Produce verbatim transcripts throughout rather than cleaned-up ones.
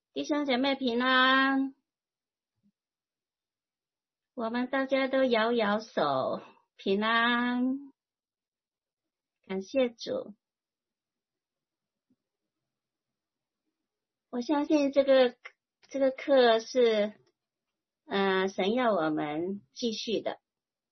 弟兄姐妹平安，我们大家都摇摇手，平安，感谢主。我相信这个这个课是，呃，神要我们继续的。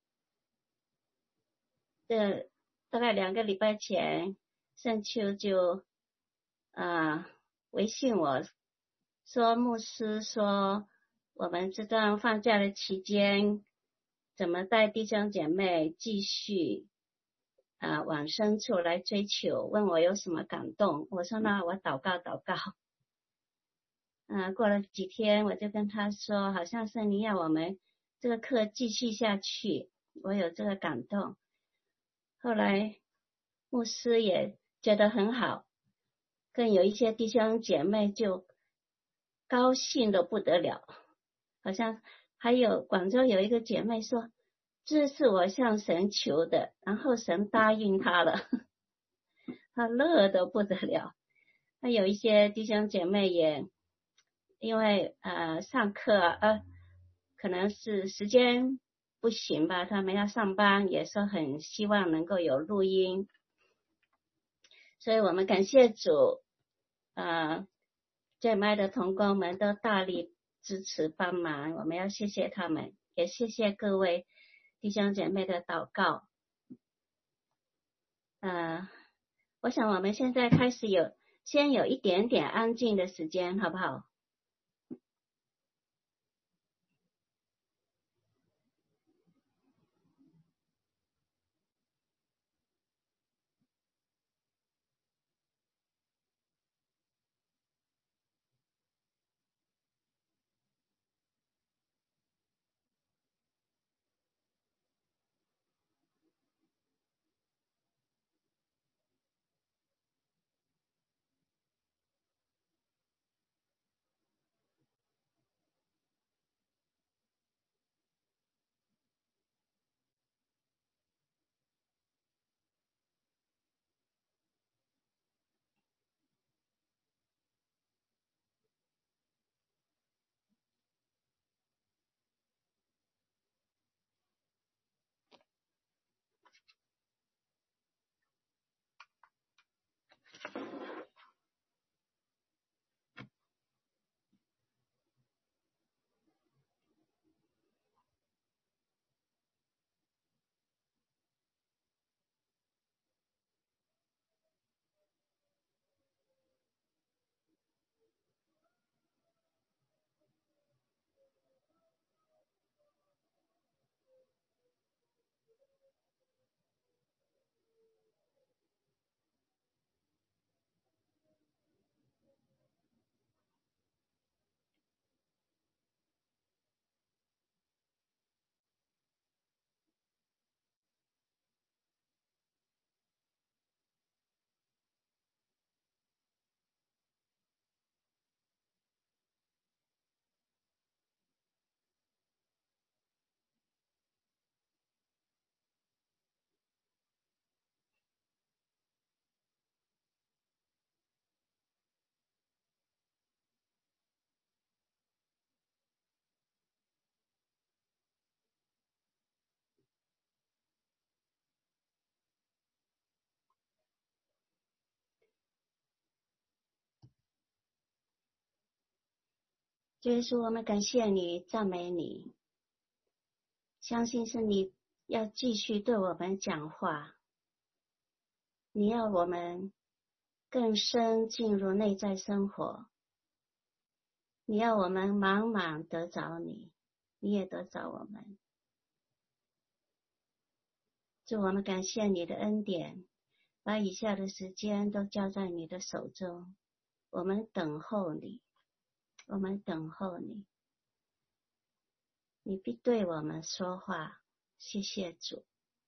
这大概两个礼拜前，圣秋就啊、呃、微信我说，牧师说我们这段放假的期间，怎么带弟兄姐妹继续啊、呃、往深处来追求，问我有什么感动。我说那我祷告祷告。嗯、呃，过了几天我就跟他说，好像圣灵要我们这个课继续下去，我有这个感动。后来牧师也觉得很好，更有一些弟兄姐妹就高兴得不得了，好像还有广州有一个姐妹说，这是我向神求的，然后神答应她了，她乐得不得了。那有一些弟兄姐妹也因为呃上课呃可能是时间不行吧，他们要上班，也是很希望能够有录音，所以我们感谢主，呃，这麦的同工们都大力支持帮忙，我们要谢谢他们，也谢谢各位弟兄姐妹的祷告。呃，我想我们现在开始有先有一点点安静的时间，好不好？主耶稣，我们感谢你，赞美你，相信是你要继续对我们讲话，你要我们更深进入内在生活，你要我们满满得着你，你也得着我们。主，我们感谢你的恩典，把以下的时间都交在你的手中，我们等候你，我们等候你，你必对我们说话，谢谢主。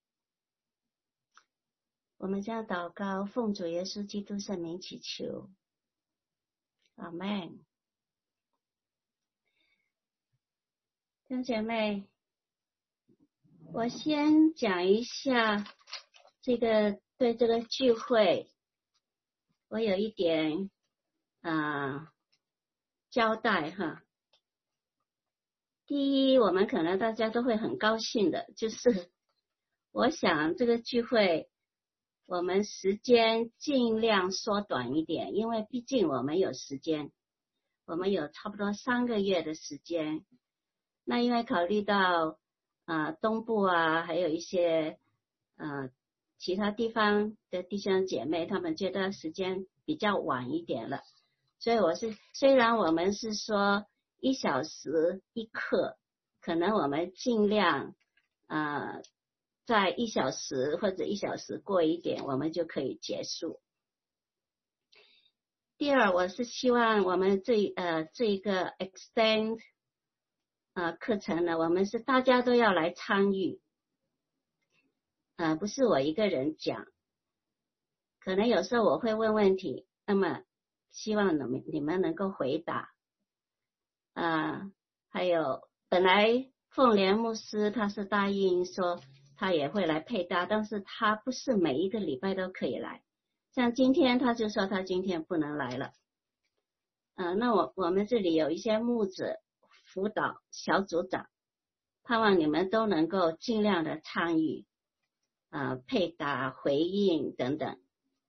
我们将祷告，奉主耶稣基督圣名祈求，阿们。弟兄姐妹，我先讲一下这个对这个聚会，我有一点啊、呃、 交代哈。第一，我们可能大家都会很高兴的，就是我想这个聚会我们时间尽量缩短一点，因为毕竟我们有时间，我们有差不多三个月的时间。那因为考虑到呃东部啊，还有一些呃其他地方的弟兄姐妹，他们觉得时间比较晚一点了，所以我是虽然我们是说一小时一课，可能我们尽量呃在一小时或者一小时过一点，我们就可以结束。第二，我是希望我们这呃这一个 extend 呃课程呢，我们是大家都要来参与，呃不是我一个人讲，可能有时候我会问问题，那么希望你们你们能够回答。呃还有本来凤莲牧师他是答应说他也会来配搭，但是他不是每一个礼拜都可以来，像今天他就说他今天不能来了。呃那我我们这里有一些牧者辅导小组长，盼望你们都能够尽量的参与呃配搭回应等等。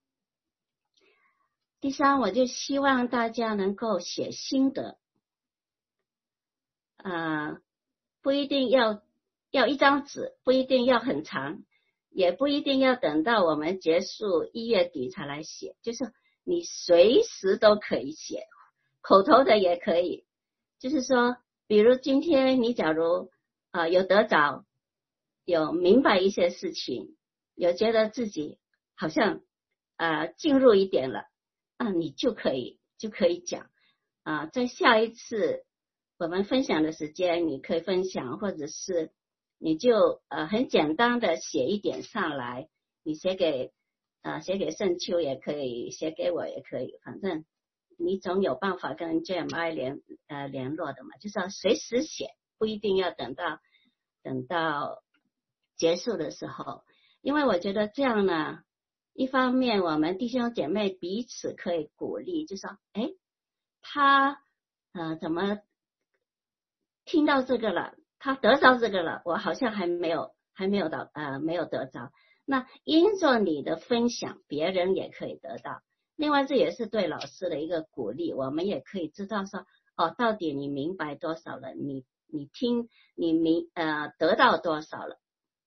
第三，我就希望大家能够写心得，呃不一定要要一张纸，不一定要很长，也不一定要等到我们结束一月底才来写，就是你随时都可以写，口头的也可以。就是说比如今天你假如呃有得着，有明白一些事情，有觉得自己好像呃进入一点了啊，你就可以就可以讲啊，在下一次我们分享的时间你可以分享，或者是你就呃很简单的写一点上来，你写给呃写给圣秋也可以，写给我也可以，反正你总有办法跟 J M I 联呃联络的嘛，就是要随时写，不一定要等到等到结束的时候，因为我觉得这样呢，一方面我们弟兄姐妹彼此可以鼓励，就说诶他呃怎么听到这个了，他得着这个了，我好像还没有还没有到呃没有得着，那因着你的分享别人也可以得到。另外这也是对老师的一个鼓励，我们也可以知道说哦到底你明白多少了，你你听你明呃得到多少了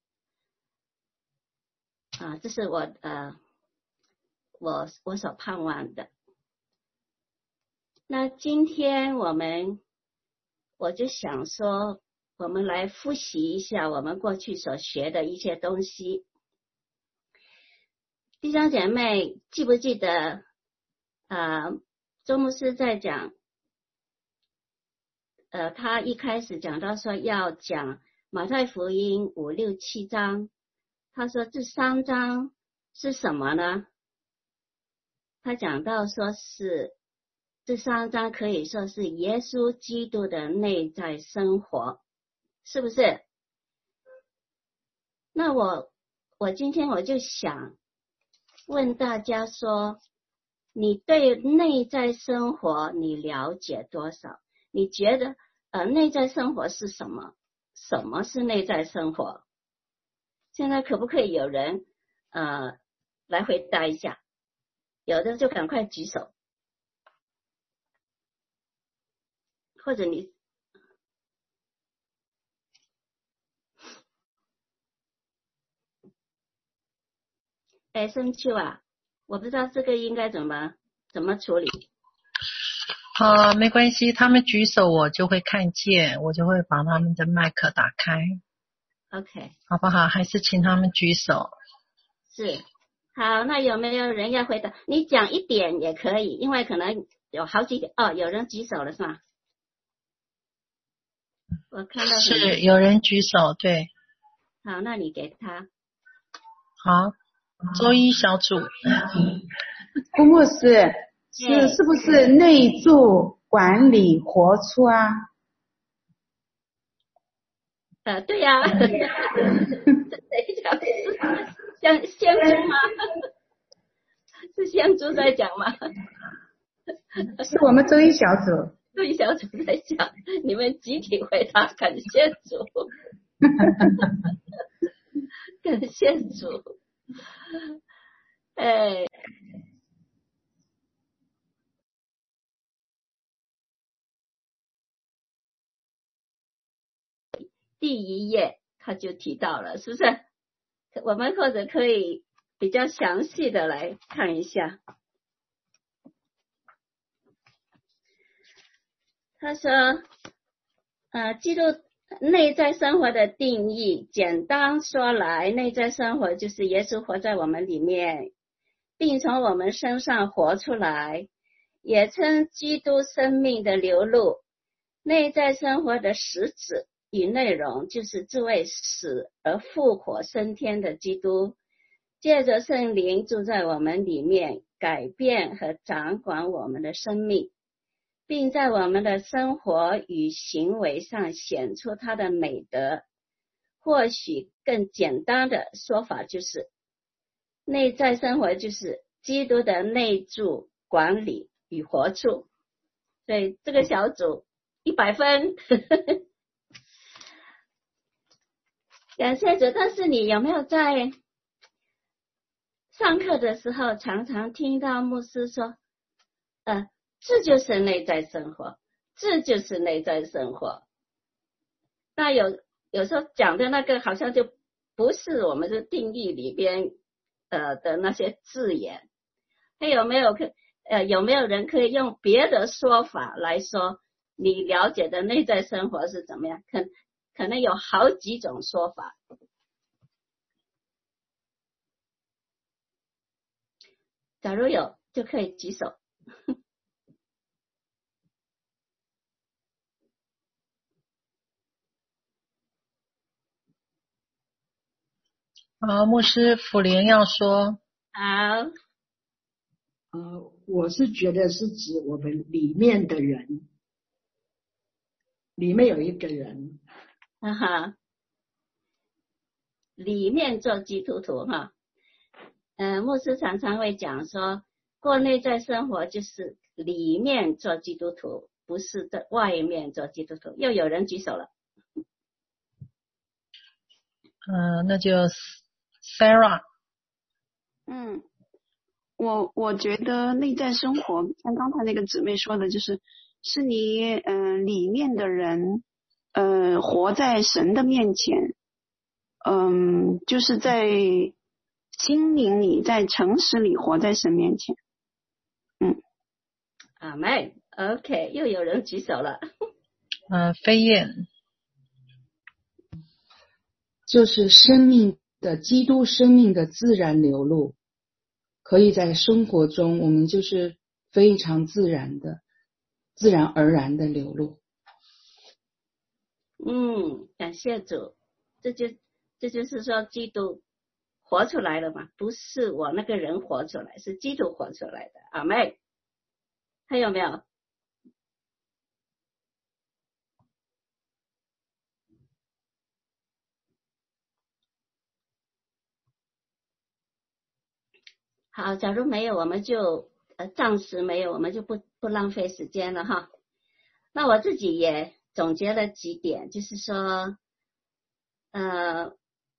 啊，这是我呃我我所盼望的。那今天我们我就想说我们来复习一下我们过去所学的一些东西。弟兄姐妹记不记得呃周牧师在讲呃他一开始讲到说要讲马太福音五六七章，他说这三章是什么呢？他讲到说是这三章可以说是耶稣基督的内在生活，是不是？那我我今天我就想问大家说，你对内在生活你了解多少？你觉得呃内在生活是什么？什么是内在生活？现在可不可以有人呃来回答一下？有的就赶快举手，或者你哎深秋啊，我不知道这个应该怎么怎么处理。 啊、呃，没关系，他们举手我就会看见，我就会把他们的麦克打开。 OK， 好不好？还是请他们举手。 是，好，那有没有人要回答？你讲一点也可以，因为可能有好几点哦，有人举手了是吗？我看到是有人举手，对。 好，那你给他。 好，周一小组。 郭牧师，是是不是内住管理活出啊？ 呃，对呀、啊，这谁讲？是香猪吗？是香猪在讲吗？ 是我们周一小组。 录音小组在讲，你们集体回答感谢主，感谢主。哎，第一页他就提到了，是不是？我们或者可以比较详细的来看一下。他说，呃，基督内在生活的定义，简单说来，内在生活就是耶稣活在我们里面，并从我们身上活出来，也称基督生命的流露。内在生活的实质与内容，就是这位死而复活升天的基督，借着圣灵住在我们里面，改变和掌管我们的生命，并在我们的生活与行为上显出他的美德。或许更简单的说法就是，内在生活就是基督的内住、管理与活出。所以这个小组一百分感谢主。但是你有没有在上课的时候常常听到牧师说，呃这就是内在生活，这就是内在生活。那有有时候讲的那个好像就不是我们的定义里边呃的那些字眼。还有没有可呃有没有人可以用别的说法来说你了解的内在生活是怎么样？可可能有好几种说法。假如有就可以举手。 好，牧师辅联要说。 好。 呃，我是觉得是指我们里面的人，里面有一个人， 哈哈，里面做基督徒哈。呃，牧师常常会讲说，过内在生活就是里面做基督徒，不是在外面做基督徒。又有人举手了。 嗯、呃，那就 Sarah。 嗯。我我觉得内在生活，像刚才那个姊妹说的，就是是你嗯、呃、里面的人，呃活在神的面前，嗯、呃、就是在心灵里，在诚实里活在神面前。嗯， 阿妹 ，OK， 又有人举手了。 呃，飞燕。 就是生命的基督生命的自然流露。可以在生活中，我们就是非常自然的、自然而然的流露。 嗯，感谢主，这就这就是说，基督活出来了嘛，不是我那个人活出来，是基督活出来的。阿妹，还有没有？好，假如没有，我们就呃暂时没有，我们就不不浪费时间了哈。那我自己也总结了几点，就是说，呃，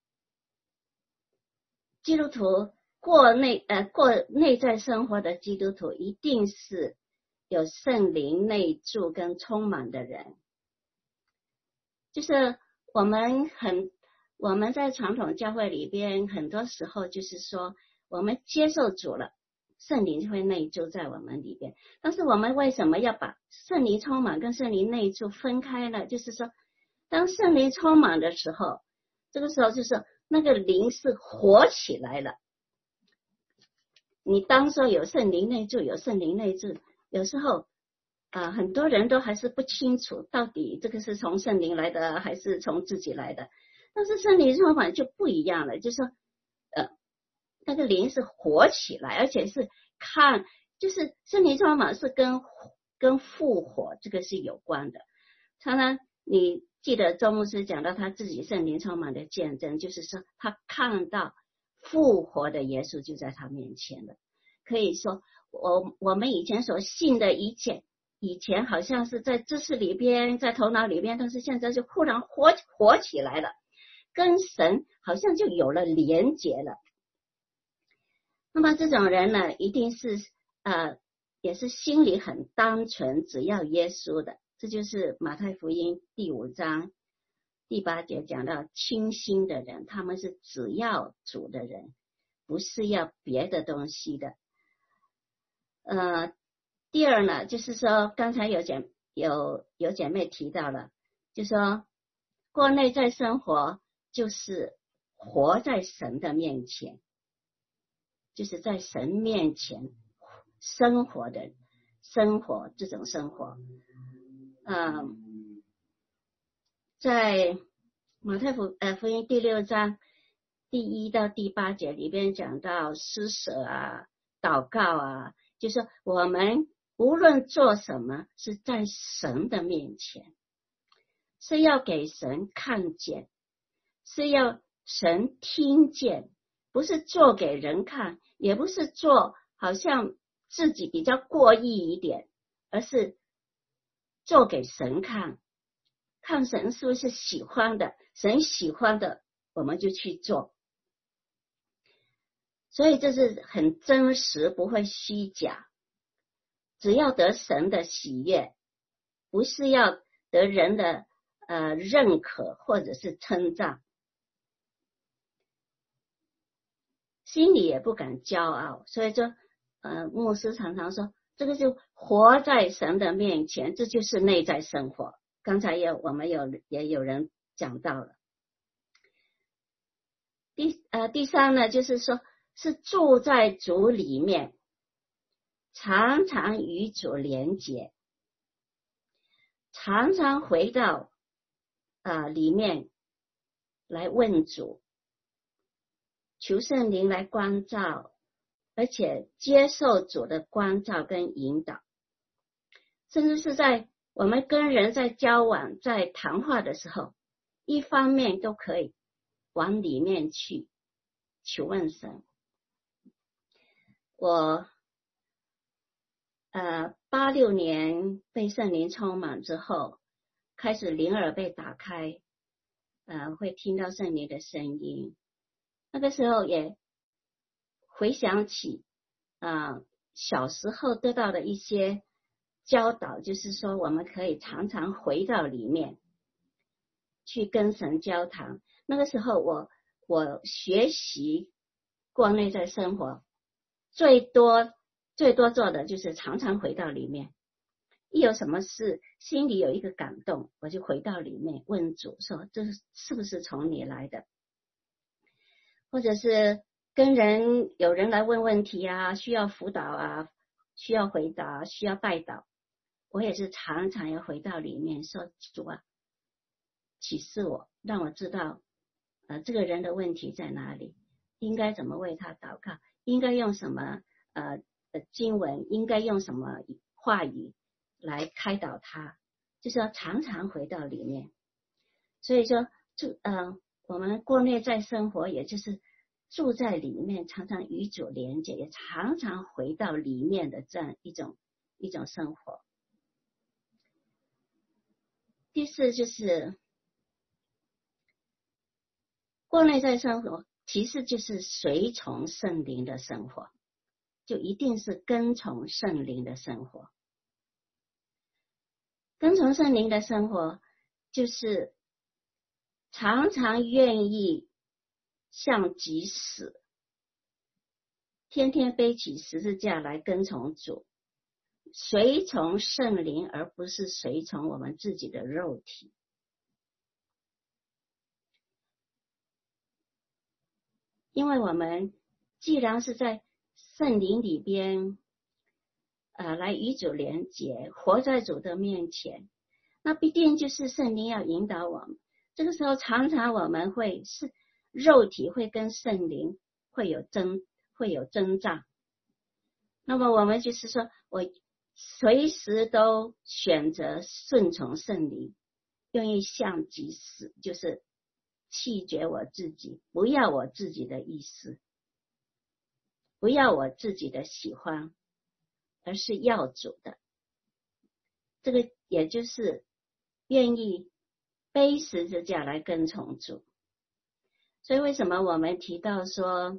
基督徒过内呃过内在生活的基督徒，一定是有圣灵内住跟充满的人。就是我们很我们在传统教会里边，很多时候就是说，我们接受主了，圣灵就会内住在我们里边。但是我们为什么要把圣灵充满跟圣灵内住分开呢？就是说，当圣灵充满的时候，这个时候就是那个灵是活起来了。你当说有圣灵内住，有圣灵内住，有时候啊、呃，很多人都还是不清楚到底这个是从圣灵来的还是从自己来的。但是圣灵充满就不一样了，就是说呃那个灵是活起来，而且是看，就是圣灵充满是跟跟复活这个是有关的。常常你记得周牧师讲到他自己圣灵充满的见证，就是说他看到复活的耶稣就在他面前了。可以说我我们以前所信的一切以前好像是在知识里边，在头脑里边，但是现在就忽然活活起来了，跟神好像就有了连结了。那么这种人呢，一定是呃也是心里很单纯，只要耶稣的。这就是马太福音第五章第八节讲到清心的人，他们是只要主的人，不是要别的东西的。呃，第二呢，就是说刚才有姐有有姐妹提到了，就说过内在生活就是活在神的面前，就是在神面前生活的生活这种生活。嗯，在马太福呃福音第六章第一到第八节里边讲到施舍啊、祷告啊，就是说我们无论做什么是在神的面前，是要给神看见，是要神听见，不是做给人看，也不是做好像自己比较过意一点，而是做给神看，看神是不是喜欢的，神喜欢的我们就去做。所以这是很真实，不会虚假，只要得神的喜悦，不是要得人的呃认可或者是称赞，心里也不敢骄傲。所以说呃牧师常常说，这个就活在神的面前，这就是内在生活。刚才也我们有也有人讲到了。第呃第三呢，就是说是住在主里面，常常与主连结，常常回到呃里面来问主，求圣灵来关照，而且接受主的关照跟引导，甚至是在我们跟人在交往在谈话的时候，一方面都可以往里面去求问神。我呃八六年被圣灵充满之后，开始灵耳被打开，呃会听到圣灵的声音。那个时候也回想起啊、呃、小时候得到的一些教导，就是说我们可以常常回到里面去跟神交谈。那个时候我我学习过内在生活，最多最多做的就是常常回到里面，一有什么事心里有一个感动，我就回到里面问主说，这是不是从你来的，或者是跟人有人来问问题啊，需要辅导啊，需要回答，需要拜祷，我也是常常要回到里面说，主啊，启示我，让我知道呃这个人的问题在哪里，应该怎么为他祷告，应该用什么呃经文，应该用什么话语来开导他，就是要常常回到里面。所以说住呃我们过内在生活，也就是住在里面，常常与主连接，也常常回到里面的这样一种一种生活。第四就是过内在生活，其实就是随从圣灵的生活，就一定是跟从圣灵的生活。跟从圣灵的生活，就是常常愿意向己死，天天背起十字架来跟从主，随从圣灵，而不是随从我们自己的肉体。因为我们既然是在圣灵里边呃，来与主连结，活在主的面前，那必定就是圣灵要引导我们。这个时候常常我们会是肉体会跟圣灵会有争会有征战，那么我们就是说我随时都选择顺从圣灵，愿意向己死，就是弃绝我自己，不要我自己的意思，不要我自己的喜欢，而是要主的。 这个也就是愿意背十字架来跟从主。所以为什么我们提到说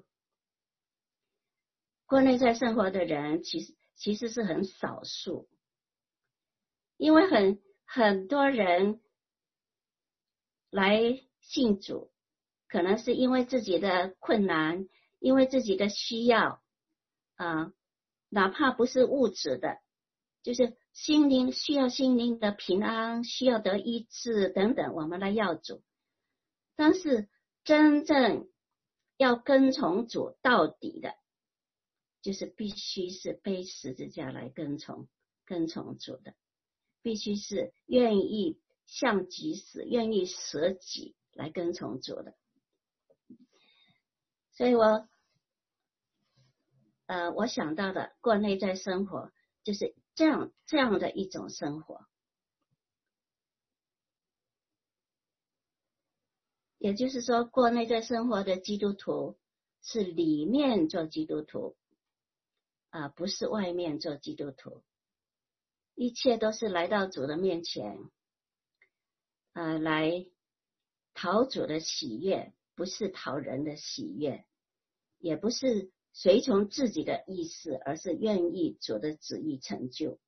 过内在生活的人其实其实是很少数，因为很很多人来信主，可能是因为自己的困难，因为自己的需要啊、呃，哪怕不是物质的，就是心灵需要心灵的平安，需要得医治等等，我们来要主。但是真正要跟从主到底的，就是必须是背十字架来跟从跟从主的，必须是愿意向己死，愿意舍己来跟从主的。所以我呃我想到的过内在生活就是这样这样的一种生活。也就是说，过内在生活的基督徒是里面做基督徒啊、呃，不是外面做基督徒。一切都是来到主的面前，呃，来讨主的喜悦，不是讨人的喜悦，也不是随从自己的意思，而是愿意主的旨意成就。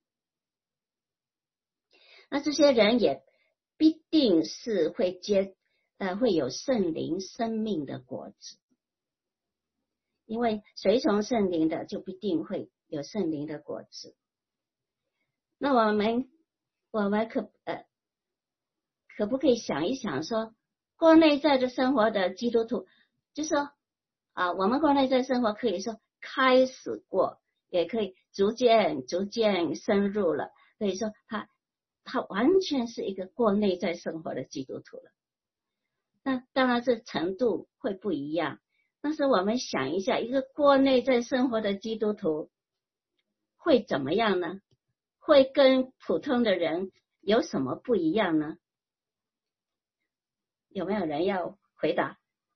那这些人也必定是会接呃会有圣灵生命的果子，因为随从圣灵的就必定会有圣灵的果子。那我们我们可呃可不可以想一想说，过内在的生活的基督徒，就说啊，我们过内在生活可以说开始过，也可以逐渐逐渐深入了，可以说他他完全是一个过内在生活的基督徒了。那当然这程度会不一样，但是我们想一下，一个过内在生活的基督徒会怎么样呢？会跟普通的人有什么不一样呢？有没有人要回答？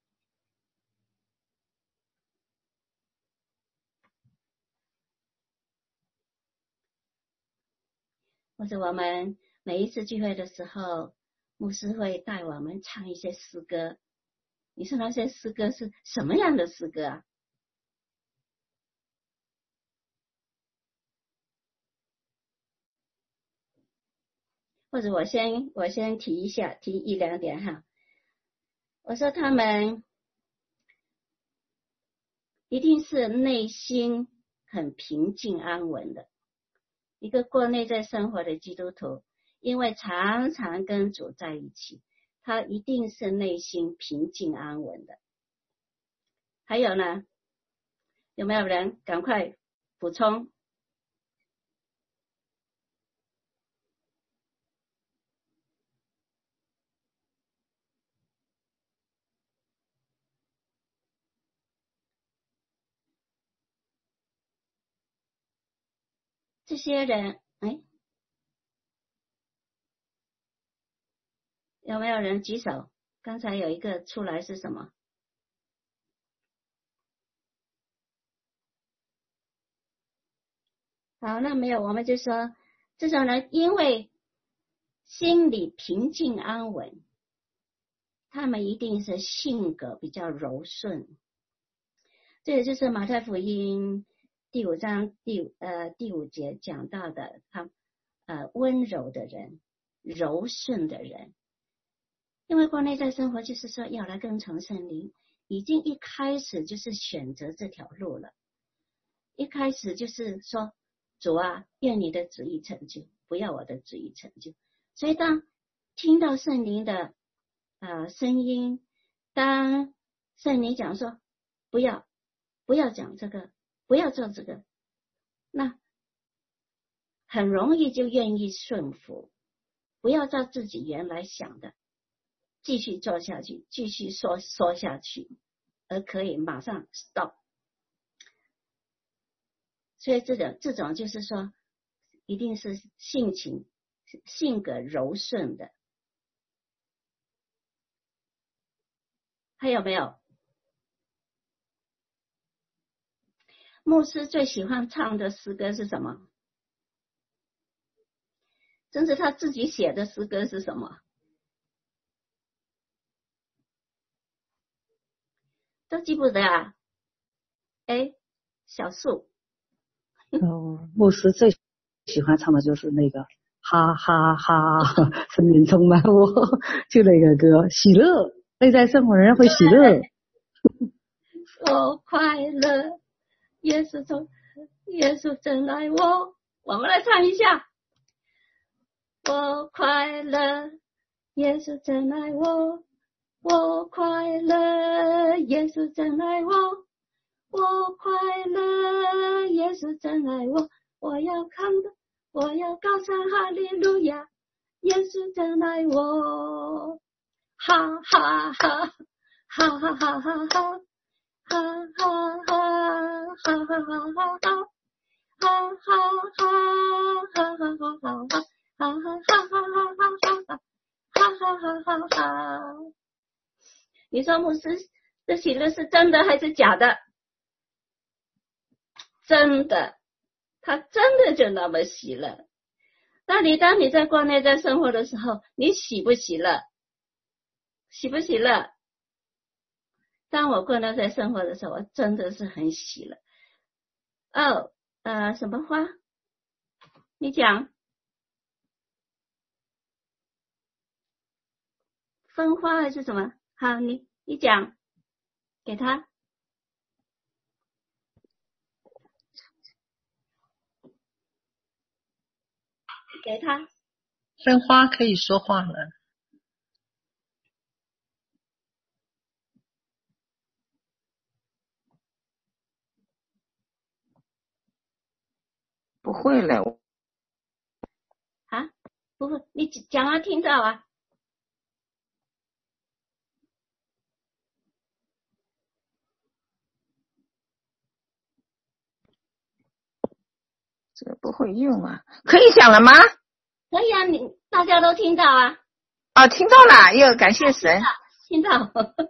或者我们每一次聚会的时候，牧师会带我们唱一些诗歌，你说那些诗歌是什么样的诗歌啊？或者我先我先提一下，提一两点哈。我说他们一定是内心很平静安稳的，一个过内在生活的基督徒，因为常常跟主在一起，他一定是内心平静安稳的。还有呢，有没有人赶快补充？这些人，哎，有没有人举手？刚才有一个出来是什么？好，那没有，我们就说这种人因为心里平静安稳，他们一定是性格比较柔顺。这也就是马太福音第五章第呃第五节讲到的，他呃温柔的人，柔顺的人。因为过内在生活就是说要来跟从圣灵，已经一开始就是选择这条路了，一开始就是说主啊，愿你的旨意成就，不要我的旨意成就。所以当听到圣灵的呃声音，当圣灵讲说不要不要讲这个，不要做这个，那很容易就愿意顺服，不要照自己原来想的继续做下去，继续说说下去，而可以马上 stop。 所以这种这种就是说一定是性情性格柔顺的。还有没有？牧师最喜欢唱的诗歌是什么？ 甚至他自己写的诗歌是什么？都记不得啊？哎，小树。 哦，牧师最喜欢唱的就是那个哈哈哈，生命充满我，就那个歌，喜乐，内在生活人会喜乐。 我快乐，耶稣从耶稣真爱我。我们来唱一下。我快乐，耶稣真爱我。我快乐，耶稣真爱我。我快乐，耶稣真爱我。我要看的，我要高唱哈利路亚，耶稣真爱我。哈哈哈，哈哈哈哈哈，哈哈哈，哈哈哈哈哈，哈哈哈哈哈哈哈哈，哈哈哈哈哈，哈哈哈哈哈。你说牧师这喜乐是真的还是假的？真的，他真的就那么喜乐。那你当你在过内在生活的时候，你喜不喜乐？喜不喜乐？当我过内在生活的时候，我真的是很喜乐。哦，呃，什么花？你讲。分花还是什么？好，你你讲，给他。给他。 分花可以说话了。 不会了。 啊，不会，你讲啊，听到啊。 这个不会用啊，可以讲了吗？ 可以啊，你大家都听到啊。 哦，听到了，哟，感谢神。 听到。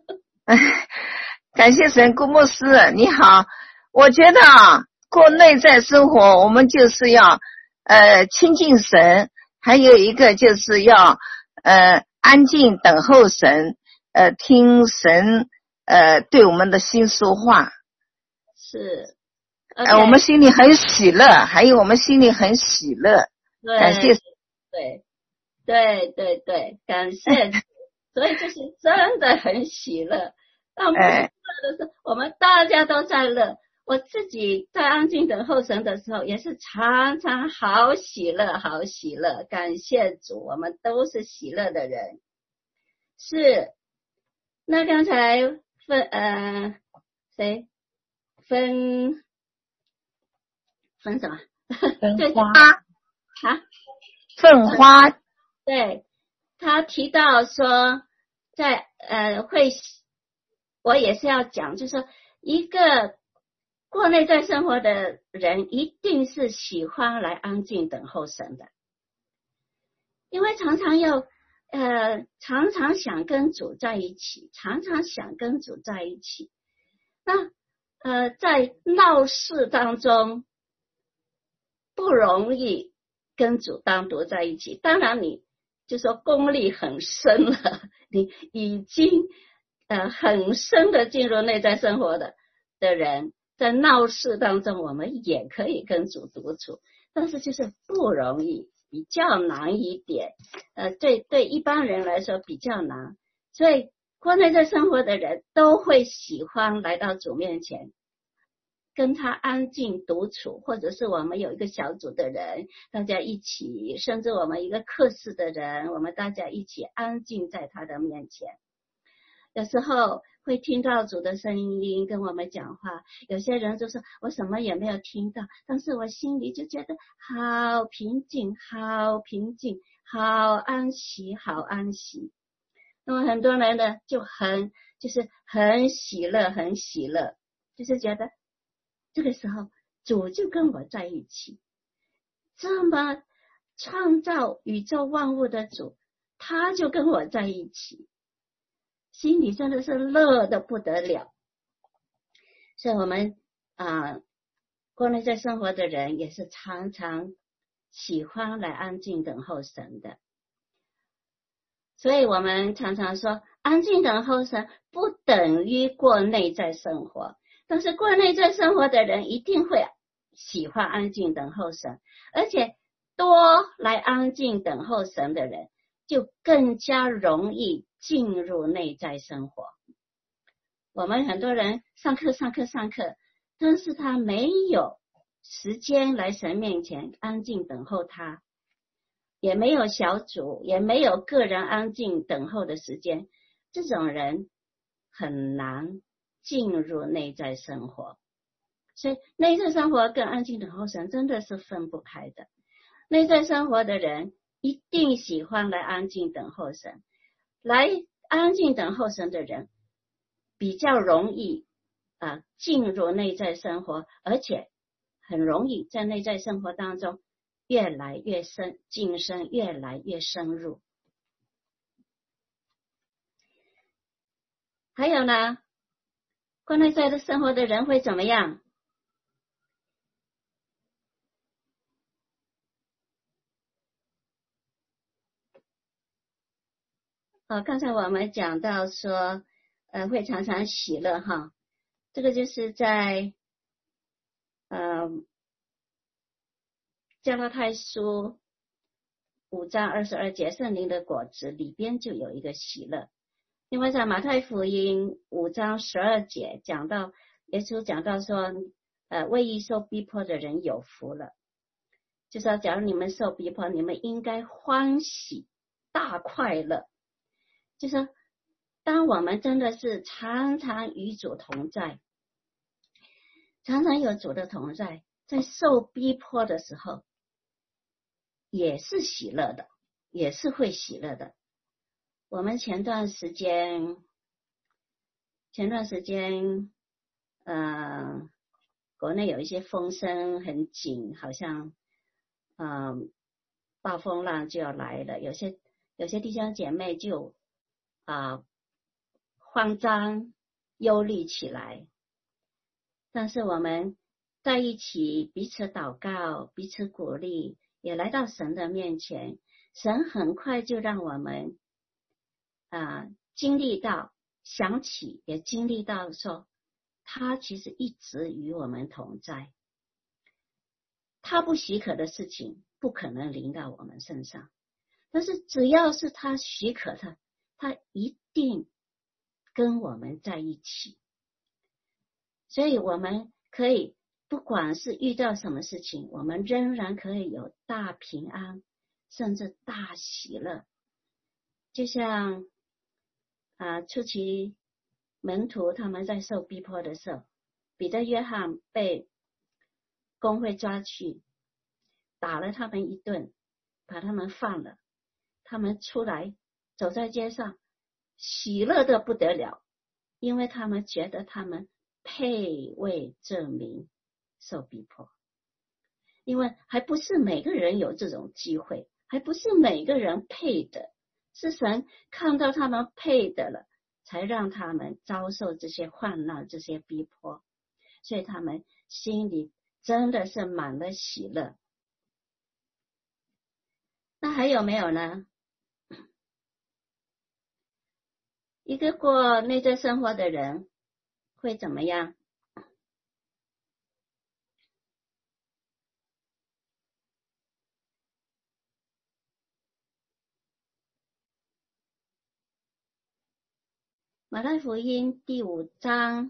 感谢神，顾牧师你好。我觉得啊，过内在生活，我们就是要呃亲近神，还有一个就是要呃安静等候神，呃听神呃对我们的心说话。 是。 呃， okay. 我们心里很喜乐，还有我们心里很喜乐，感谢。 对对对对，感谢。所以就是真的很喜乐。当我们喜乐的时候，我们大家都在乐。我自己在安静等候神的时候，也是常常好喜乐，好喜乐。感谢主，我们都是喜乐的人。是。那刚才分呃谁分？分什么？ 分花啊？ 分花。 对，他提到说，在呃会，我也是要讲，就是说一个过内在生活的人，一定是喜欢来安静等候神的，因为常常要呃常常想跟主在一起，常常想跟主在一起。那呃在闹市当中。不容易跟主单独在一起，当然你就说功力很深了，你已经呃很深的进入内在生活的的人，在闹市当中我们也可以跟主独处，但是就是不容易，比较难一点，呃对对一般人来说比较难，所以过内在生活的人都会喜欢来到主面前。跟他安静独处，或者是我们有一个小组的人，大家一起，甚至我们一个课室的人，我们大家一起安静在他的面前。有时候会听到主的声音跟我们讲话，有些人就说我什么也没有听到，但是我心里就觉得好平静，好平静，好安息，好安息。那么很多人呢就很就是很喜乐，很喜乐，就是觉得这个时候主就跟我在一起，这么创造宇宙万物的主，他就跟我在一起，心里真的是乐得不得了。所以我们啊、呃，过内在生活的人也是常常喜欢来安静等候神的。所以我们常常说，安静等候神不等于过内在生活，但是过内在生活的人一定会喜欢安静等候神，而且多来安静等候神的人就更加容易进入内在生活。我们很多人上课上课上课，但是他没有时间来神面前安静等候他，也没有小组，也没有个人安静等候的时间，这种人很难进入内在生活。所以内在生活跟安静等候神真的是分不开的。内在生活的人一定喜欢来安静等候神，来安静等候神的人比较容易啊进入内在生活，而且很容易在内在生活当中越来越深晋升，越来越深入。还有呢，过内在的生活的人会怎么样？哦，刚才我们讲到说呃会常常喜乐哈，这个就是在呃加拉太书五章二十二节圣灵的果子里边就有一个喜乐。另外在马太福音五章十二节讲到，耶稣讲到说呃为义受逼迫的人有福了，就说假如你们受逼迫，你们应该欢喜大快乐。就说当我们真的是常常与主同在，常常有主的同在，在受逼迫的时候也是喜乐的，也是会喜乐的。我们前段时间前段时间呃国内有一些风声很紧，好像呃暴风浪就要来了，有些有些弟兄姐妹就啊、呃、慌张忧虑起来，但是我们在一起彼此祷告，彼此鼓励，也来到神的面前，神很快就让我们啊、呃、经历到想起，也经历到说他其实一直与我们同在，他不许可的事情不可能临到我们身上，但是只要是他许可的，他一定跟我们在一起。所以我们可以不管是遇到什么事情，我们仍然可以有大平安，甚至大喜乐。就像啊、呃、初期门徒他们在受逼迫的时候，彼得约翰被公会抓去，打了他们一顿，把他们放了，他们出来走在街上，喜乐的不得了，因为他们觉得他们配为这名受逼迫。因为还不是每个人有这种机会，还不是每个人配的，是神看到他们配的了，才让他们遭受这些患难，这些逼迫，所以他们心里真的是满了喜乐。那还有没有呢？一个过内在生活的人会怎么样？马太福音第五章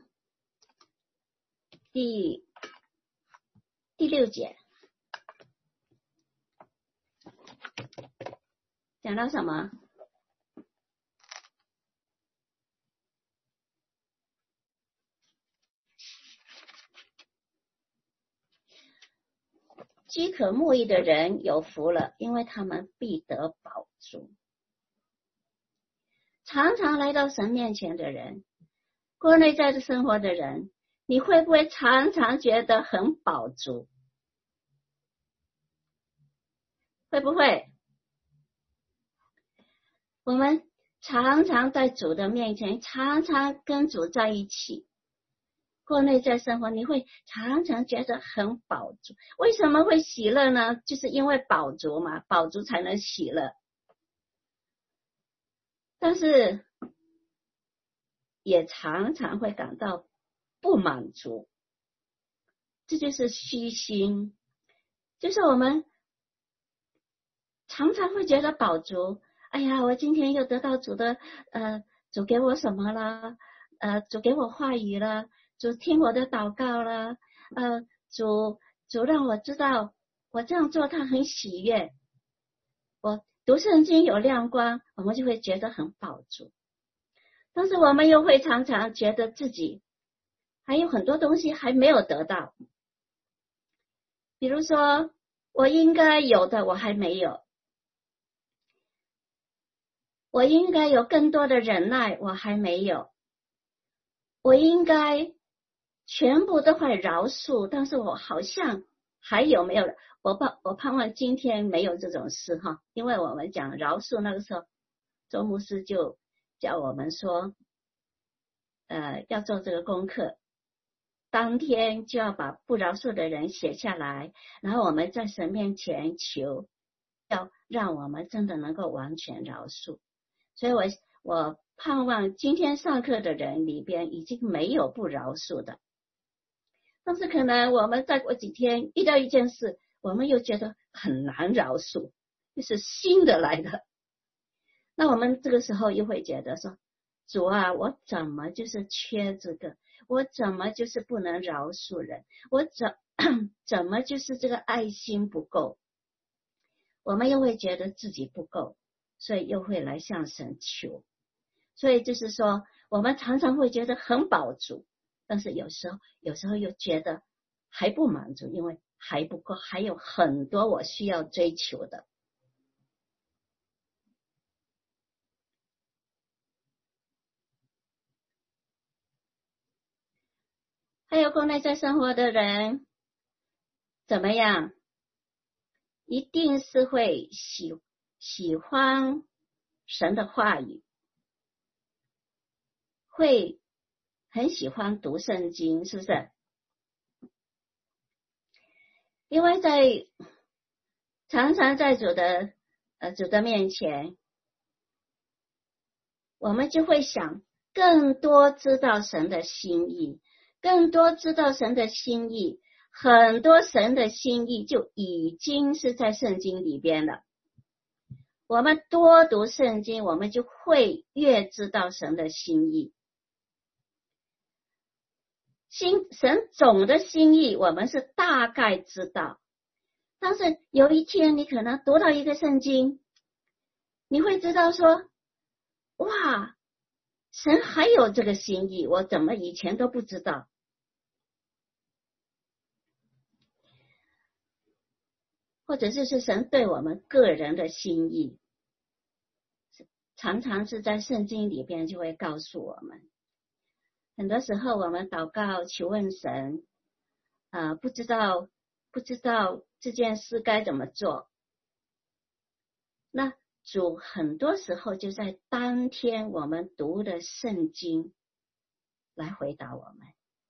第第六节讲到什么？饥渴慕义的人有福了，因为他们必得饱足。常常来到神面前的人，过内在的生活的人，你会不会常常觉得很饱足？会不会？我们常常在主的面前，常常跟主在一起， 过内在生活，你会常常觉得很饱足。为什么会喜乐呢？就是因为饱足嘛，饱足才能喜乐。但是也常常会感到不满足，这就是虚心。就是我们常常会觉得饱足，哎呀，我今天又得到主的呃，主给我什么了？呃，主给我话语了，主听我的祷告了，呃，主主让我知道我这样做他很喜悦，我读圣经有亮光，我们就会觉得很饱足。但是我们又会常常觉得自己还有很多东西还没有得到，比如说我应该有的我还没有，我应该有更多的忍耐我还没有，我应该全部都会饶恕，但是我好像还有没有，我盼我盼望今天没有这种事哈，因为我们讲饶恕那个时候，周牧师就叫我们说呃，要做这个功课，当天就要把不饶恕的人写下来，然后我们在神面前求，要让我们真的能够完全饶恕。所以我我盼望今天上课的人里边已经没有不饶恕的，但是可能我们再过几天遇到一件事，我们又觉得很难饶恕，就是新的来的，那我们这个时候又会觉得说，主啊，我怎么就是缺这个，我怎么就是不能饶恕人，我怎怎么就是这个爱心不够，我们又会觉得自己不够，所以又会来向神求。所以就是说我们常常会觉得很饱足，但是有时候有时候又觉得还不满足，因为还不够，还有很多我需要追求的。还有过内在生活的人怎么样？一定是会喜喜欢神的话语，会很喜欢读圣经，是不是？因为在常常在主的呃主的面前，我们就会想更多知道神的心意，更多知道神的心意，很多神的心意就已经是在圣经里边了。我们多读圣经，我们就会越知道神的心意。心神总的心意我们是大概知道，但是有一天你可能读到一个圣经，你会知道说，哇，神还有这个心意，我怎么以前都不知道。或者是是神对我们个人的心意，常常是在圣经里边就会告诉我们。很多时候我们祷告求问神，呃，不知道不知道这件事该怎么做，那主很多时候就在当天我们读的圣经来回答我们。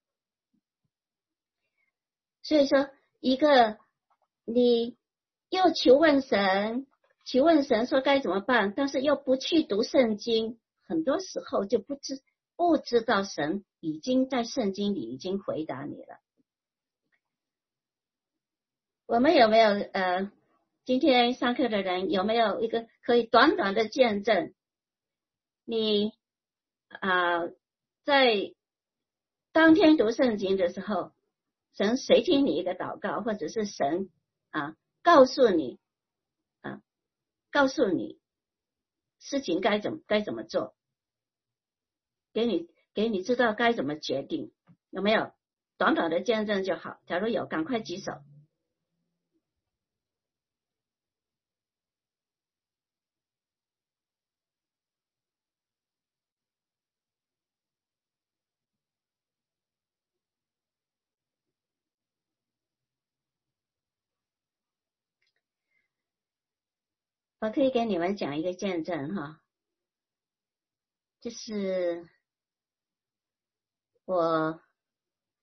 所以说一个你又求问神求问神说该怎么办，但是又不去读圣经，很多时候就不知不知道神已经在圣经里已经回答你了。我们有没有呃今天上课的人有没有一个可以短短的见证，你啊、呃、在当天读圣经的时候，神谁听你一个祷告，或者是神啊告诉你啊告诉你事情该怎么该怎么做，给你给你知道该怎么决定，有没有？短短的见证就好，假如有赶快举手。我可以给你们讲一个见证哈，就是我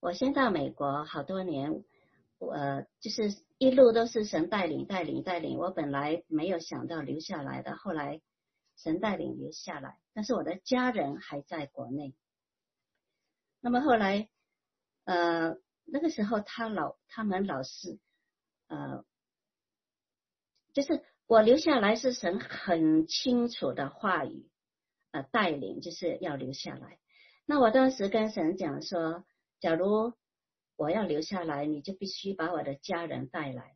我先到美国好多年，我就是一路都是神带领带领带领，我本来没有想到留下来的，后来神带领留下来，但是我的家人还在国内。那么后来呃那个时候他老他们老是呃就是我留下来是神很清楚的话语呃带领，就是要留下来。那我当时跟神讲说，假如我要留下来，你就必须把我的家人带来。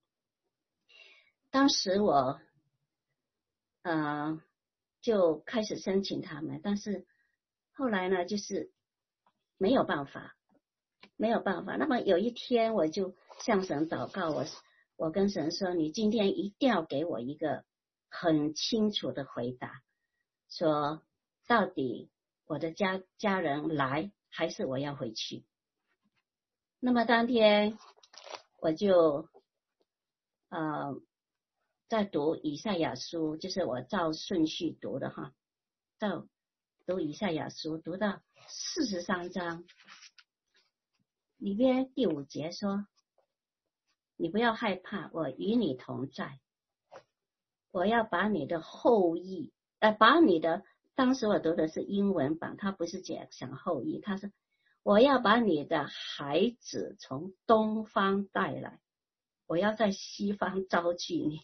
当时我呃就开始申请他们，但是后来呢就是没有办法没有办法。那么有一天我就向神祷告，我我跟神说，你今天一定要给我一个很清楚的回答，说到底我的家家人来还是我要回去。那么当天我就呃在读以赛亚书，就是我照顺序读的哈，照读以赛亚书读到四十三章里边第五节说，你不要害怕，我与你同在，我要把你的后裔呃把你的当时我读的是英文版，他不是讲讲后裔，他是我要把你的孩子从东方带来，我要在西方招聚你。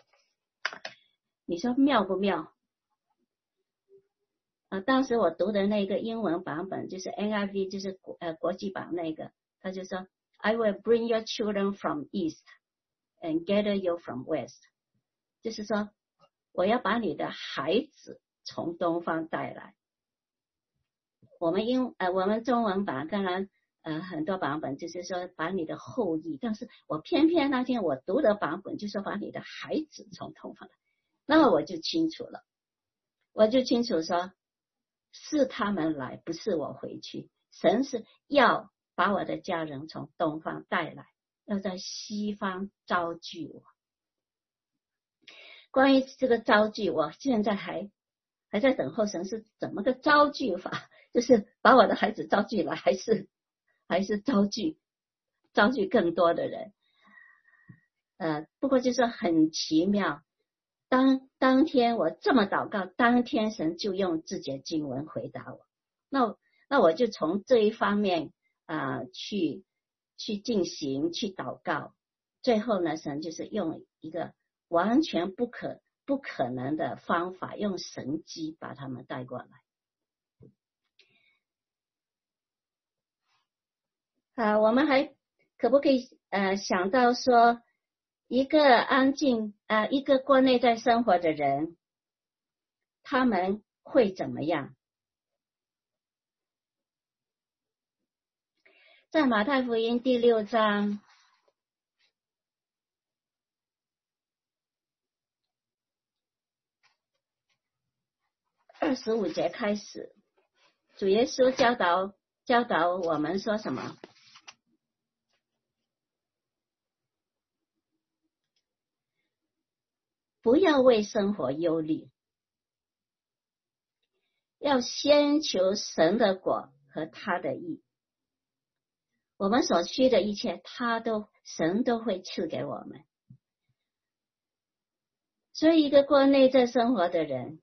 你说妙不妙？啊，当时我读的那个英文版本就是 N I V， 就是国呃国际版那个，他就说 I will bring your children from east and gather you from west， 就是说我要把你的孩子从东方带来。我们英呃我们中文版当然呃很多版本就是说把你的后裔，但是我偏偏那天我读的版本就说把你的孩子从东方来，那么我就清楚了，我就清楚说是他们来，不是我回去。神是要把我的家人从东方带来，要在西方招聚我。关于这个招聚，我现在还还在等候神是怎么个招聚法，就是把我的孩子招聚来，还是还是招聚招聚更多的人。呃，不过就是很奇妙，当当天我这么祷告，当天神就用自己的经文回答我。那那我就从这一方面啊、呃、去去进行去祷告，最后呢，神就是用一个完全不可不可能的方法，用神迹把他们带过来。啊，我们还可不可以呃想到说，一个安静啊、呃，一个过内在生活的人，他们会怎么样？在马太福音第六章二十五节开始，主耶稣教导教导我们说什么？不要为生活忧虑，要先求神的国和他的义。我们所需的一切，他都神都会赐给我们。所以一个过内在生活的人，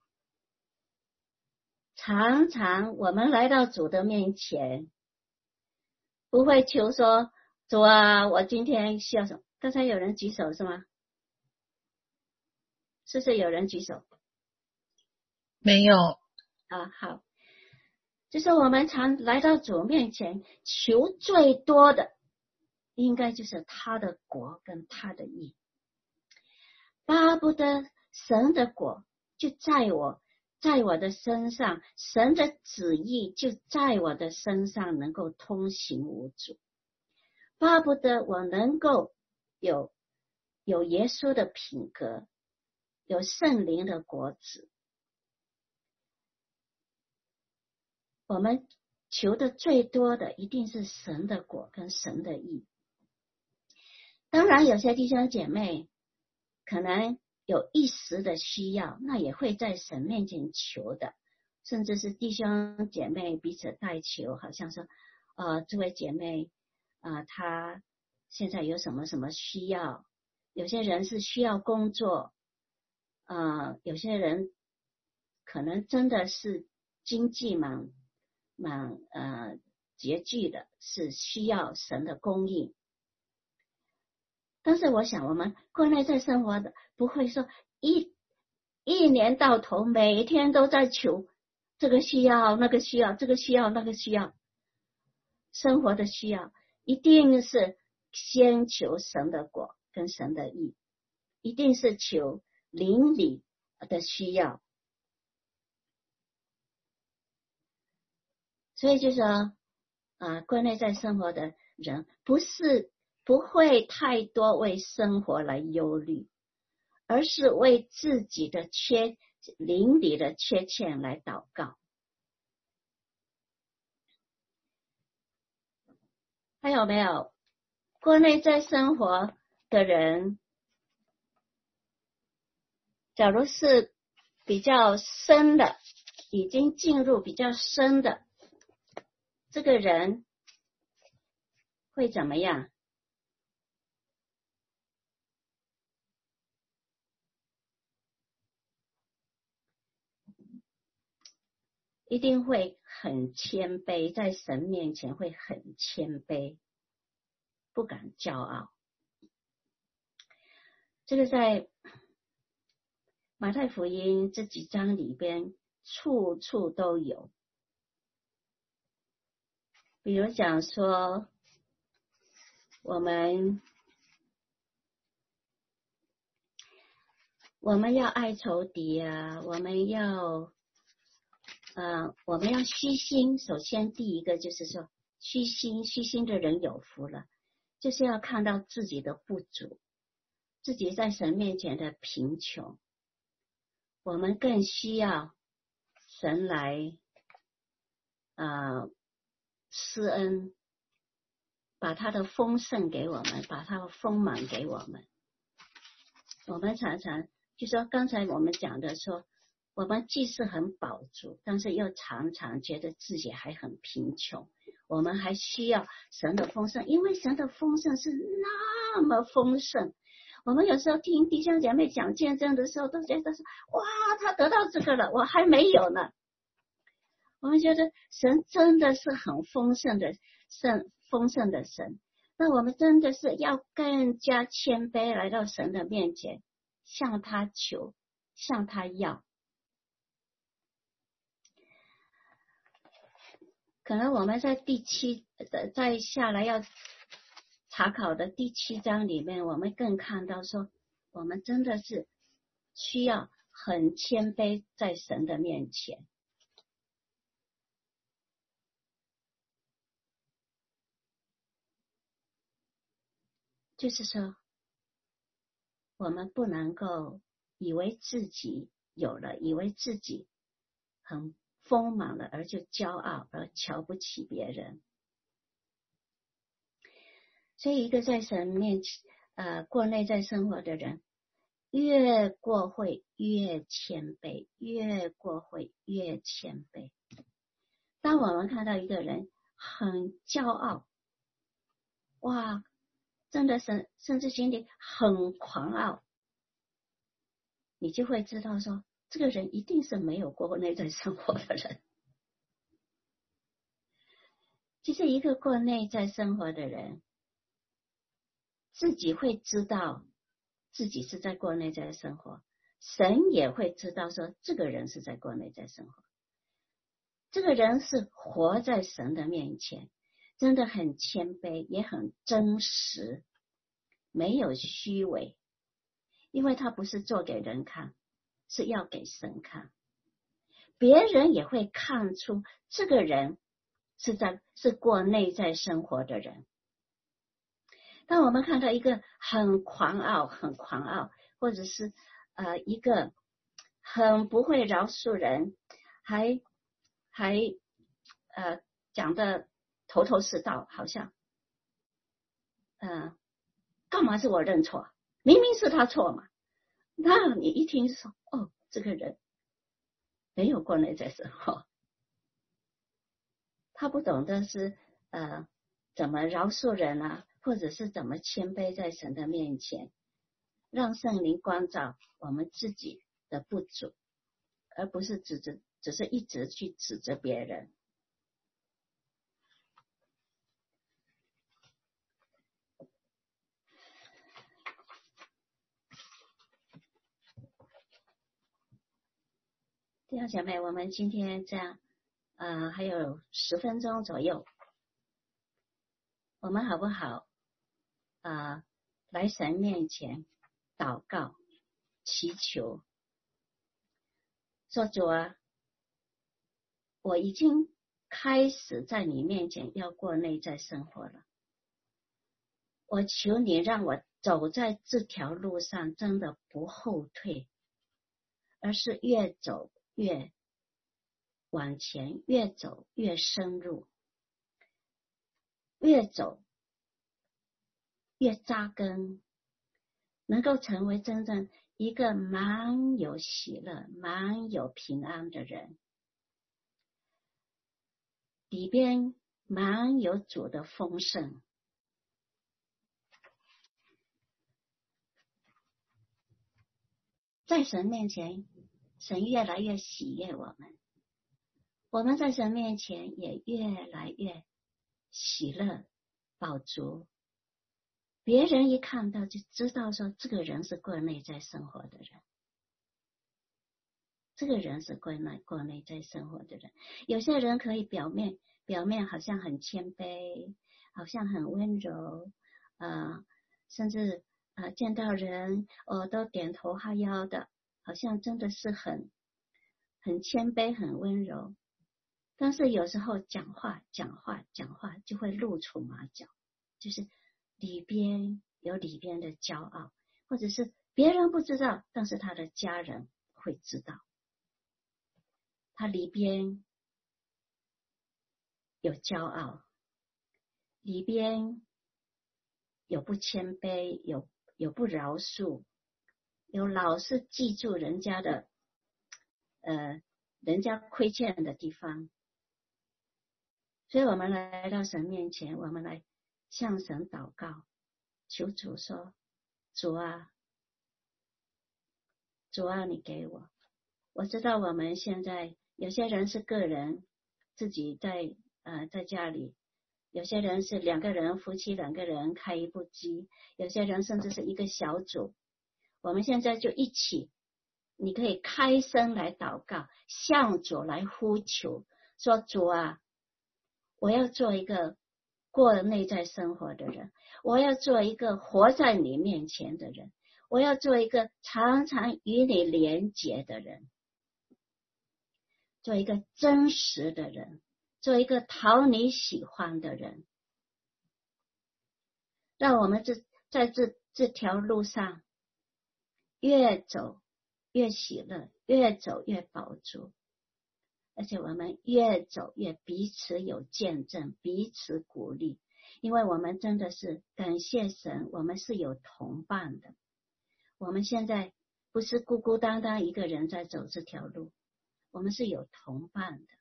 常常我们来到主的面前，不会求说主啊，我今天需要什么？刚才有人举手是吗？是不是有人举手？ 没有啊，好，就是我们常来到主面前，求最多的应该就是他的国跟他的义，巴不得神的国就在我在我的身上，神的旨意就在我的身上能够通行无阻，巴不得我能够有有耶稣的品格，有圣灵的果子。我们求的最多的一定是神的果跟神的义。当然有些弟兄姐妹可能有一时的需要，那也会在神面前求的，甚至是弟兄姐妹彼此代求，好像说呃，这位姐妹啊、呃，她现在有什么什么需要？有些人是需要工作，呃，有些人可能真的是经济蛮蛮呃拮据的，是需要神的供应。但是我想，我们国内在生活的不会说一一年到头每天都在求这个需要那个需要这个需要那个需要，生活的需要一定是先求神的国跟神的义，一定是求邻里的需要。所以就说啊、呃，国内在生活的人不是不会太多为生活来忧虑，而是为自己的缺邻里的缺欠来祷告。还有没有国内在生活的人，假如是比较深的，已经进入比较深的，这个人会怎么样？一定会很谦卑，在神面前会很谦卑，不敢骄傲。这个在马太福音这几章里边处处都有。比如讲说，我们我们要爱仇敌啊，我们要呃，我们要虚心。首先第一个就是说虚心，虚心的人有福了，就是要看到自己的不足，自己在神面前的贫穷，我们更需要神来呃施恩，把他的丰盛给我们，把他的丰满给我们。我们常常就说刚才我们讲的说，我们既是很饱足，但是又常常觉得自己还很贫穷，我们还需要神的丰盛，因为神的丰盛是那么丰盛。我们有时候听弟兄姐妹讲见证的时候，都觉得说哇，他得到这个了，我还没有呢。我们觉得神真的是很丰盛的圣丰盛的神，那我们真的是要更加谦卑来到神的面前，向他求，向他要。可能我们在第七在下来要查考的第七章里面，我们更看到说，我们真的是需要很谦卑在神的面前。就是说，我们不能够以为自己有了，以为自己很丰满了，而就骄傲，而瞧不起别人。所以一个在神面前呃过内在生活的人，越过会越谦卑，越过会越谦卑。当我们看到一个人很骄傲，哇，真的是甚至心里很狂傲，你就会知道说，这个人一定是没有过内在生活的人。其实一个过内在生活的人，自己会知道自己是在过内在生活，神也会知道说这个人是在过内在生活，这个人是活在神的面前，真的很谦卑，也很真实，没有虚伪，因为他不是做给人看，是要给神看。别人也会看出这个人是在是过内在生活的人。当我们看到一个很狂傲很狂傲，或者是呃一个很不会饶恕人，还还呃讲的头头是道，好像呃干嘛是我认错，明明是他错嘛。那你一听说，哦，这个人没有过内在生活，他不懂得是呃怎么饶恕人啊，或者是怎么谦卑在神的面前，让圣灵光照我们自己的不足，而不是指着只是一直去指责别人。弟兄姐妹，我们今天这样呃还有十分钟左右，我们好不好呃来神面前祷告祈求，说主啊，我已经开始在你面前要过内在生活了，我求你让我走在这条路上真的不后退，而是越走越往前，越走越深入，越走越扎根，能够成为真正一个满有喜乐满有平安的人，里边满有主的丰盛。在神面前，神越来越喜悦我们，我们在神面前也越来越喜乐饱足，别人一看到就知道说这个人是过内在生活的人，这个人是过内过内在生活的人。有些人可以表面表面好像很谦卑，好像很温柔，呃，甚至呃见到人哦都点头哈腰的，好像真的是很很谦卑很温柔，但是有时候讲话讲话讲话就会露出马脚，就是里边有里边的骄傲，或者是别人不知道，但是他的家人会知道，他里边有骄傲，里边有不谦卑，有有不饶恕，有老是记住人家的呃人家亏欠的地方。所以我们来到神面前，我们来向神祷告，求主说，主啊主啊你给我，我知道我们现在有些人是个人自己在呃在家里，有些人是两个人夫妻两个人开一部机，有些人甚至是一个小组，我们现在就一起，你可以开声来祷告，向主来呼求，说主啊，我要做一个过内在生活的人，我要做一个活在你面前的人，我要做一个常常与你连结的人，做一个真实的人，做一个讨你喜欢的人，让我们这在这这条路上越走越喜乐，越走越饱足，而且我们越走越彼此有见证，彼此鼓励，因为我们真的是感谢神，我们是有同伴的，我们现在不是孤孤单单一个人在走这条路，我们是有同伴的，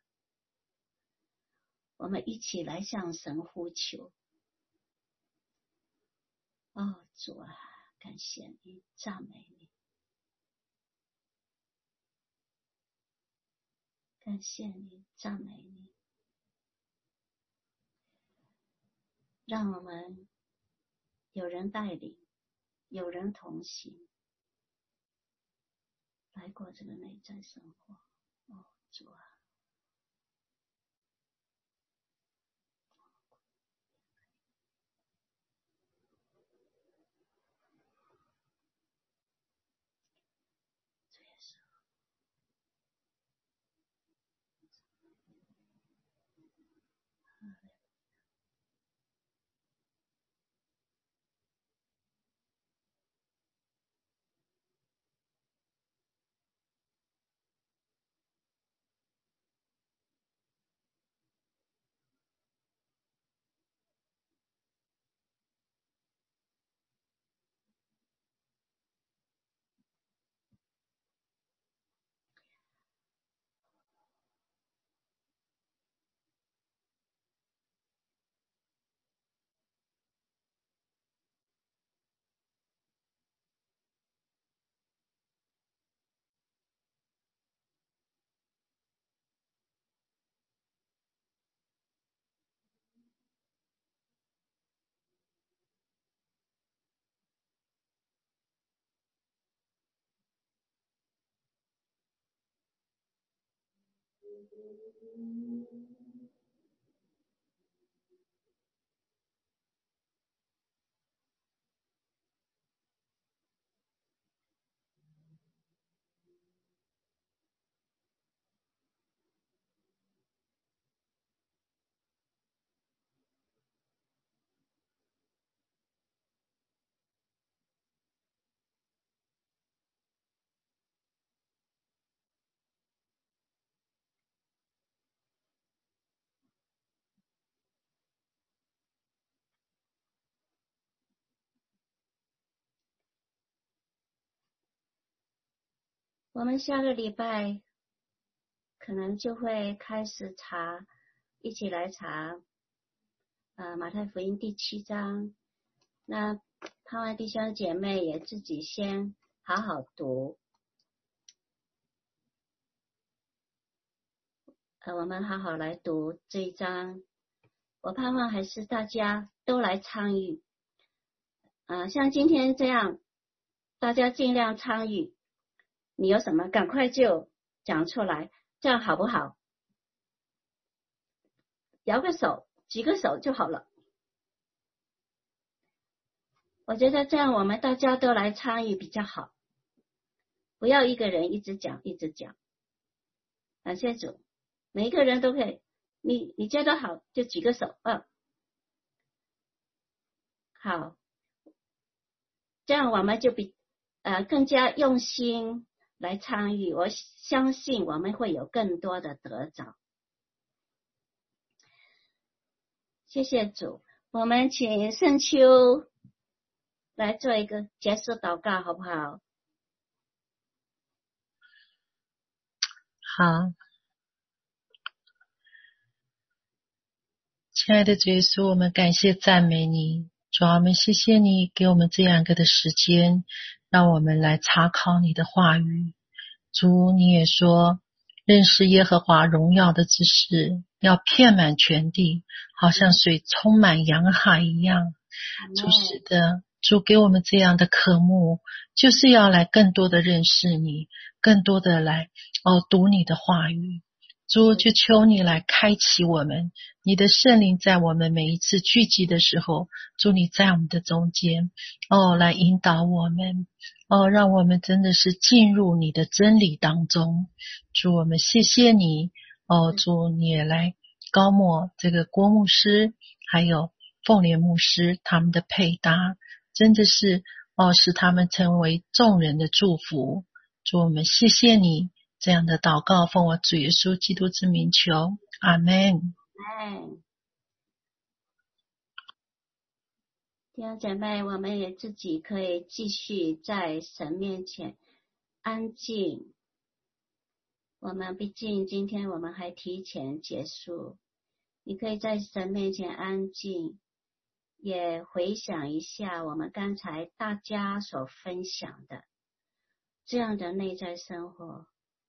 我们一起来向神呼求。哦，主啊，感谢你，赞美你，感谢你，赞美你，让我们有人带领，有人同行，来过这个内在生活。哦，主啊， 我们下个礼拜可能就会开始查，一起来查呃马太福音第七章。那盼望弟兄姐妹也自己先好好读，呃我们好好来读这一章。我盼望还是大家都来参与，呃像今天这样，大家尽量参与。你有什么赶快就讲出来，这样好不好？摇个手，举个手就好了。我觉得这样我们大家都来参与比较好，不要一个人一直讲一直讲。感谢主，每一个人都可以，你你觉得好就举个手，嗯，好，这样我们就比呃更加用心来参与，我相信我们会有更多的得着。谢谢主，我们请圣秋来做一个结束祷告，好不好？ 好，亲爱的主耶稣，我们感谢赞美你，主啊，我们谢谢你给我们这样一个的时间，让我们来查考你的话语。主，你也说认识耶和华荣耀的知识要遍满全地，好像水充满洋海一样。主，是的，主给我们这样的科目，就是要来更多的认识你，更多的来哦读你的话语。主，就求你来开启我们，你的圣灵在我们每一次聚集的时候，主你在我们的中间，哦，来引导我们，哦，让我们真的是进入你的真理当中。主，我们谢谢你，哦，主你也来高抹这个郭牧师，还有凤莲牧师他们的配搭，真的是哦，使他们成为众人的祝福。主，我们谢谢你。这样的祷告奉我主耶稣基督之名求，阿们。 弟兄姐妹，我们也自己可以继续在神面前安静。我们毕竟今天我们还提前结束，你可以在神面前安静，也回想一下我们刚才大家所分享的这样的内在生活，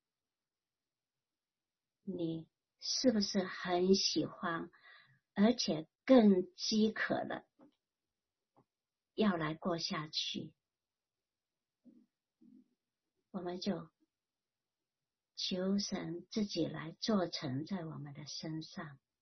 你是不是很喜欢，而且更饥渴了要来过下去？我们就求神自己来做成在我们的身上。